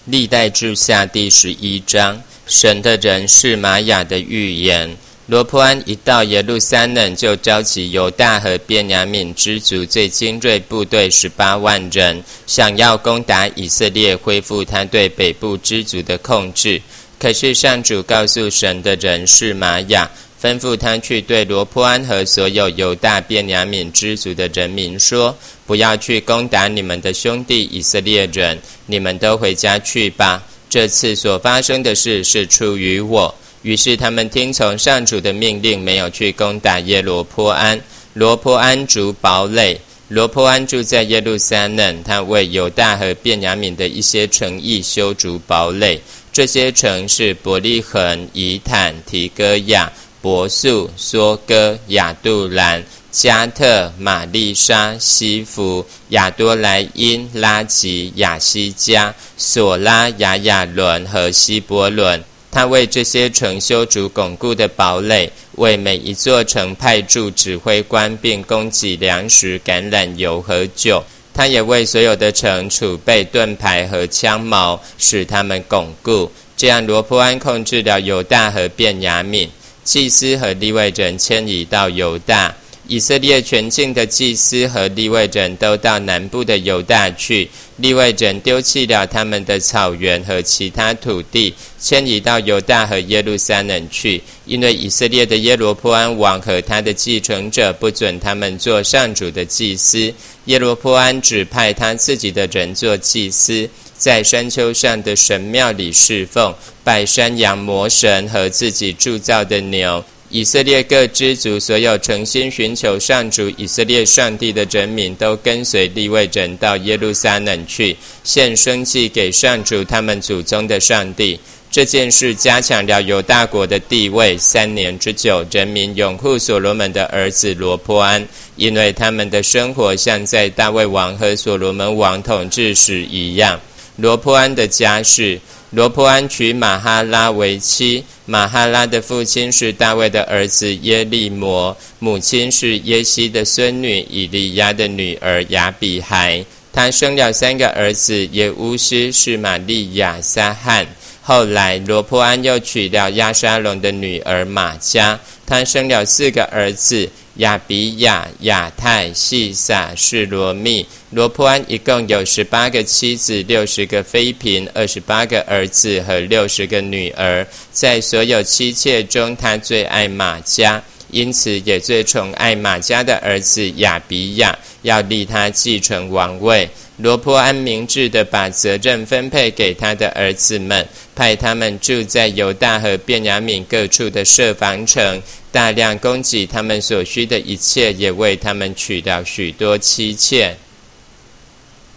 历代志下第11章，神的人是玛雅的预言。罗波安一到耶路撒冷，就召集犹大和便雅悯支族最精锐部队18万人，想要攻打以色列，恢复他对北部支族的控制。可是上主告诉神的人是玛雅，吩咐他去对罗波安和所有犹大便雅悯支族的人民说，不要去攻打你们的兄弟以色列人，你们都回家去吧。这次所发生的事是出于我。于是他们听从上主的命令，没有去攻打耶罗波安。罗波安筑堡垒。罗波安住在耶路撒冷，他为犹大和便雅悯的一些城邑修筑堡垒。这些城是伯利恒、以坦、提哥亚、伯素、梭哥、亚杜兰、加特、玛丽莎、西弗、亚多莱因、拉吉、亚西加、索拉、亚亚伦和希伯伦。他为这些城修筑巩固的堡垒，为每一座城派驻指挥官，并供给粮食、橄榄油和酒。他也为所有的城储备盾牌和枪矛，使他们巩固。这样罗波安控制了犹大和便雅悯。祭司和利未人迁移到犹大。以色列全境的祭司和利未人都到南部的犹大去。利未人丢弃了他们的草原和其他土地，迁移到犹大和耶路撒冷去，因为以色列的耶罗波安王和他的继承者不准他们做上主的祭司。耶罗波安指派他自己的人做祭司，在山丘上的神庙里侍奉，拜山羊魔神和自己铸造的牛。以色列各支族所有诚心寻求上主以色列上帝的人民，都跟随利未人到耶路撒冷去，献牲祭给上主他们祖宗的上帝。这件事加强了犹大国的地位。3年之久，人民拥护所罗门的儿子罗波安，因为他们的生活像在大卫王和所罗门王统治时一样。罗波安的家世。罗波安娶玛哈拉为妻，玛哈拉的父亲是大卫的儿子耶利摩，母亲是耶西的孙女以利亚的女儿亚比孩。他生了3个儿子，耶乌斯、是玛利亚、撒罕。后来罗波安又娶了亚沙龙的女儿玛迦，他生了4个儿子，亚比亚、亚太、细撒、示罗密。罗波安一共有18个妻子，60个妃嫔，28个儿子和60个女儿。在所有妻妾中，他最爱玛迦，因此也最宠爱玛迦的儿子亚比亚，要立他继承王位。罗波安明智地把责任分配给他的儿子们，派他们住在犹大和便雅悯各处的设防城，大量供给他们所需的一切，也为他们娶了许多妻妾。